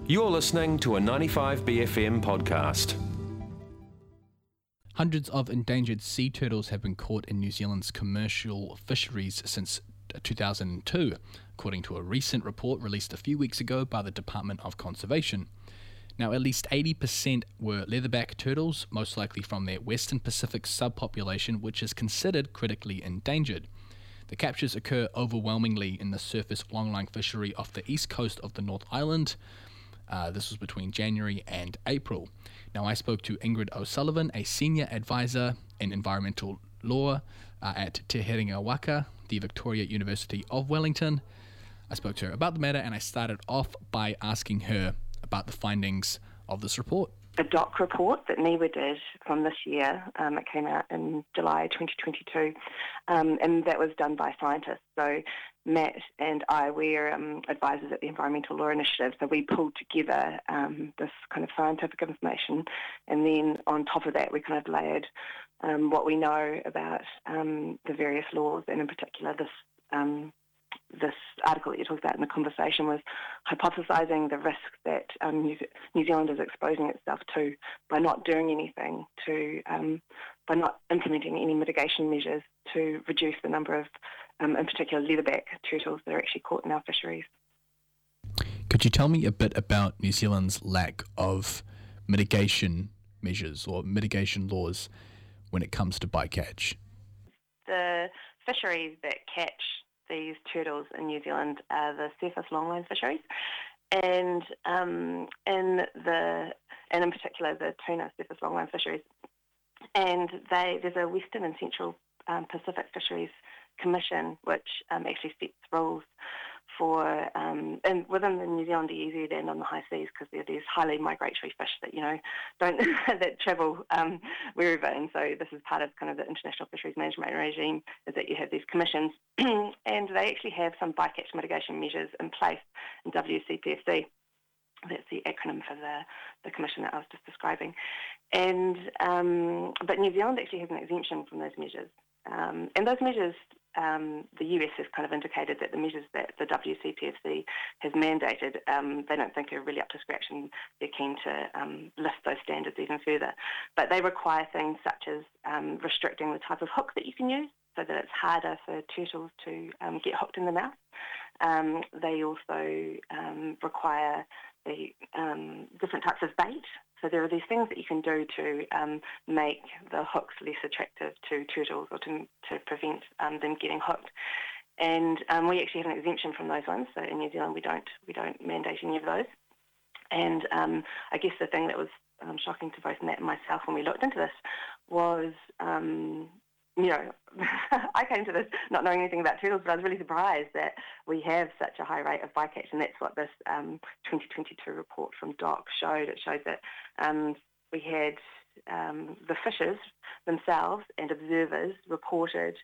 You're listening to a 95BFM podcast. Hundreds of endangered sea turtles have been caught in New Zealand's commercial fisheries since 2002, according to a recent report released a few weeks ago by the Department of Conservation. Now, at least 80% were leatherback turtles, most likely from their Western Pacific subpopulation, which is considered critically endangered. The captures occur overwhelmingly in the surface longline fishery off the east coast of the North Island. This was between January and April. Now, I spoke to Ingrid O'Sullivan, a senior advisor in environmental law at Te Herenga Waka, the Victoria University of Wellington. I spoke to her about the matter, and I started off by asking her about the findings of this report. A DOC report that NIWA did from this year, it came out in July 2022, and that was done by scientists. So Matt and I, we're advisors at the Environmental Law Initiative, so we pulled together this kind of scientific information, and then on top of that we kind of layered what we know about the various laws, and in particular this article that you talked about in the conversation was hypothesising the risk that New Zealand is exposing itself to by not doing anything, by not implementing any mitigation measures to reduce the number of, in particular, leatherback turtles that are actually caught in our fisheries. Could you tell me a bit about New Zealand's lack of mitigation measures or mitigation laws when it comes to bycatch? The fisheries that catch these turtles in New Zealand are the surface longline fisheries, and in particular the tuna surface longline fisheries. And there's a Western and Central Pacific Fisheries Commission which actually sets rules for and within the New Zealand EEZ and on the high seas, because there's highly migratory fish that don't that travel wherever, and so this is part of kind of the international fisheries management regime, is that you have these commissions and they actually have some bycatch mitigation measures in place in WCPFC. That's the acronym for the commission that I was just describing, and but New Zealand actually has an exemption from those measures, and those measures. The US has kind of indicated that the measures that the WCPFC has mandated, they don't think are really up to scratch, and they're keen to lift those standards even further. But they require things such as restricting the type of hook that you can use, so that it's harder for turtles to get hooked in the mouth. They also require the different types of bait. So there are these things that you can do to make the hooks less attractive to turtles, or to prevent them getting hooked. And we actually have an exemption from those ones. So in New Zealand, we don't mandate any of those. And I guess the thing that was shocking to both Matt and myself when we looked into this was, I came to this not knowing anything about turtles, but I was really surprised that we have such a high rate of bycatch, and that's what this 2022 report from DOC showed. It showed that we had the fishers themselves and observers reported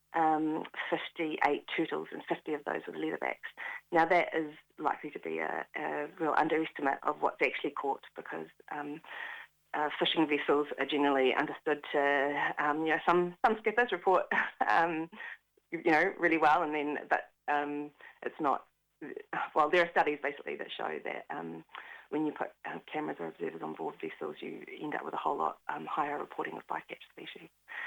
58 turtles, and 50 of those were leatherbacks. Now that is likely to be a real underestimate of what's actually caught, because fishing vessels are generally understood to, some skippers report, really well, but it's not. Well, there are studies basically that show that when you put cameras or observers on board vessels, you end up with a whole lot higher reporting of bycatch species.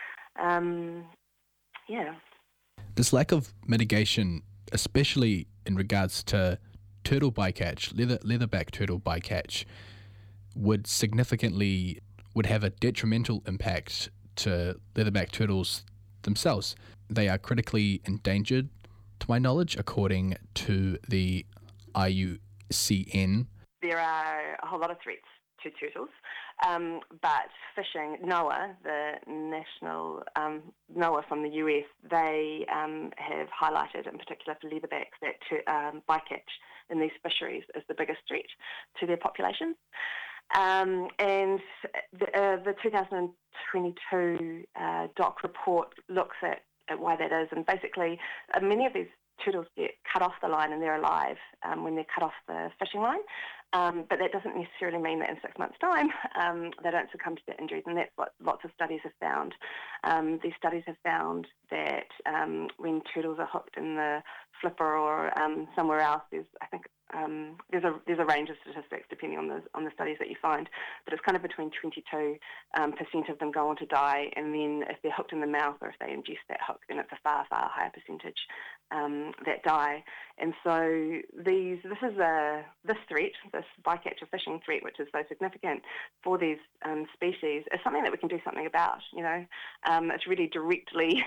This lack of mitigation, especially in regards to turtle bycatch, leatherback turtle bycatch, would have a detrimental impact to leatherback turtles themselves. They are critically endangered, to my knowledge, according to the IUCN. There are a whole lot of threats to turtles, but fishing, NOAA, the national NOAA from the US, they have highlighted, in particular for leatherbacks, that bycatch in these fisheries is the biggest threat to their populations. And the 2022 DOC report looks at why that is, and basically many of these turtles get cut off the line and they're alive when they're cut off the fishing line, but that doesn't necessarily mean that in 6 months' time they don't succumb to their injuries, and that's what lots of studies have found. These studies have found that when turtles are hooked in the flipper or somewhere else, there's, I think, there's a range of statistics depending on the studies that you find, but it's kind of between 22% of them go on to die, and then if they're hooked in the mouth or if they ingest that hook, then it's a far higher percentage that die. And so this threat, this bycatcher fishing threat, which is so significant for these species, is something that we can do something about. It's really directly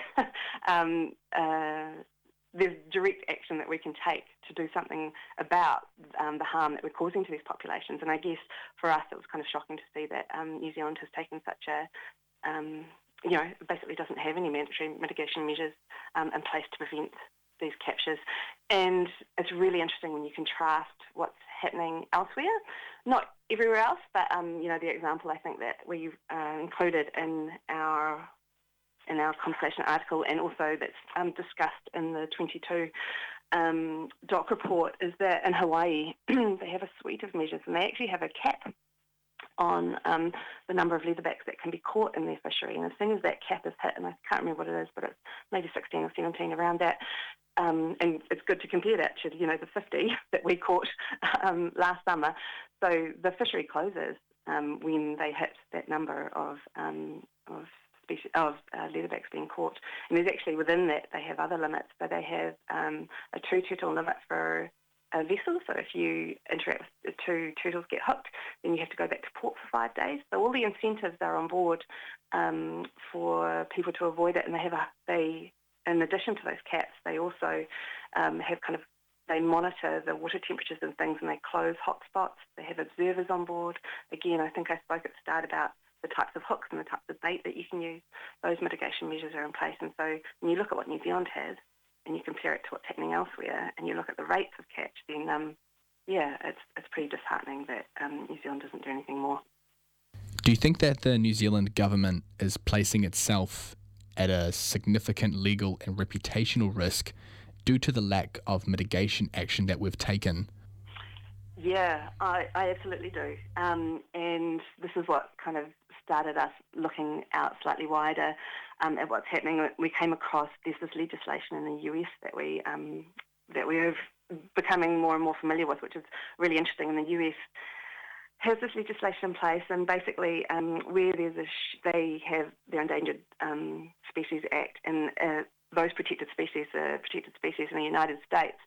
there's direct action that we can take to do something about the harm that we're causing to these populations. And I guess for us, it was kind of shocking to see that New Zealand has taken such a, basically doesn't have any mandatory mitigation measures in place to prevent these captures. And it's really interesting when you contrast what's happening elsewhere, not everywhere else, but the example I think that we included in our conversation article, and also that's discussed in the 22 doc report, is that in Hawaii they have a suite of measures, and they actually have a cap on the number of leatherbacks that can be caught in their fishery. And as soon as that cap is hit, and I can't remember what it is, but it's maybe 16 or 17 around that, and it's good to compare that to the 50 that we caught last summer. So the fishery closes when they hit that number of leatherbacks being caught. And there's actually within that they have other limits. So they have a 2 turtle limit for a vessel. So if you interact with 2 turtles get hooked, then you have to go back to port for 5 days. So all the incentives are on board for people to avoid it. And they in addition to those caps, they also they monitor the water temperatures and things, and they close hotspots. They have observers on board. Again, I think I spoke at the start about the types of hooks and the types of bait that you can use. Those mitigation measures are in place. And so when you look at what New Zealand has and you compare it to what's happening elsewhere, and you look at the rates of catch, then it's pretty disheartening that New Zealand doesn't do anything more. Do you think that the New Zealand government is placing itself at a significant legal and reputational risk due to the lack of mitigation action that we've taken? Yeah, I absolutely do. And this is what kind of started us looking out slightly wider at what's happening. We came across there's this legislation in the US that we're becoming more and more familiar with, which is really interesting. And the US has this legislation in place, and basically where there's they have their Endangered Species Act, and those protected species are protected species in the United States.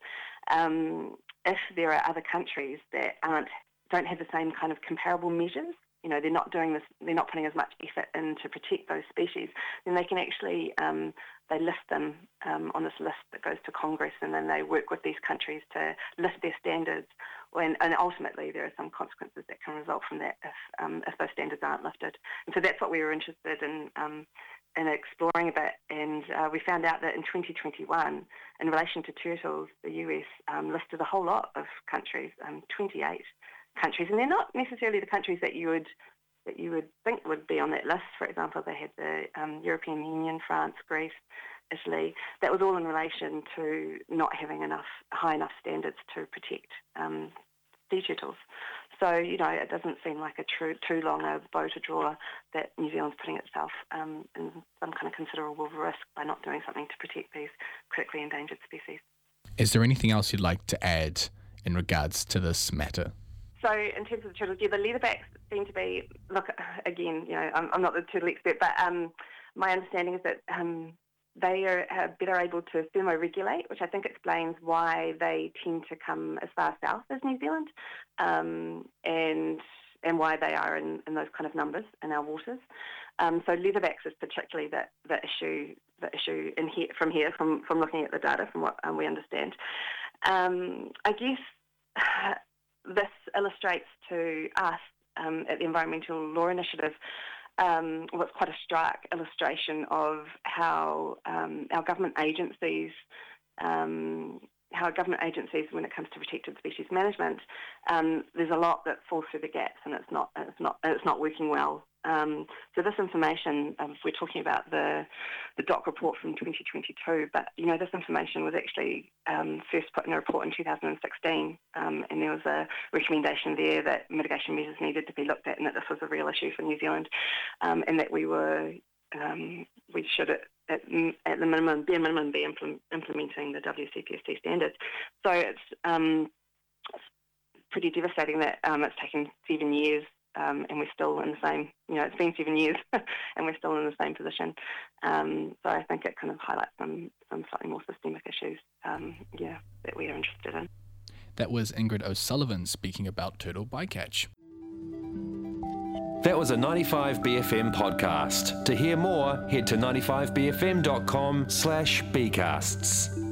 If there are other countries that don't have the same kind of comparable measures, they're not doing this, they're not putting as much effort in to protect those species, then they can actually they list them on this list that goes to Congress, and then they work with these countries to lift their standards. And ultimately, there are some consequences that can result from that if those standards aren't lifted. And so that's what we were interested in exploring a bit. And we found out that in 2021, in relation to turtles, the US listed a whole lot of countries, 28 countries, and they're not necessarily the countries that you would think would be on that list. For example, they had the European Union, France, Greece, Italy. That was all in relation to not having high enough standards to protect sea turtles. So, it doesn't seem like too long a bow to draw that New Zealand's putting itself in some kind of considerable risk by not doing something to protect these critically endangered species. Is there anything else you'd like to add in regards to this matter? So in terms of the turtles, the leatherbacks seem to be, look, again, I'm not the turtle expert, but my understanding is that they are better able to thermoregulate, which I think explains why they tend to come as far south as New Zealand, and why they are in those kind of numbers in our waters. So leatherbacks is particularly the issue from looking at the data, from what we understand. I guess this illustrates to us at the Environmental Law Initiative what's quite a stark illustration of how our government agencies, when it comes to protected species management, there's a lot that falls through the gaps, and it's not working well. So this information, we're talking about the DOC report from 2022, but this information was actually first put in a report in 2016, and there was a recommendation there that mitigation measures needed to be looked at, and that this was a real issue for New Zealand, and that we should at the minimum be implementing the WCPSC standards. So it's pretty devastating that it's taken 7 years and we're still in the same, it's been 7 years and we're still in the same position. So I think it kind of highlights some slightly more systemic issues, that we are interested in. That was Ingrid O'Sullivan speaking about turtle bycatch. That was a 95BFM podcast. To hear more, head to 95bfm.com/bcasts.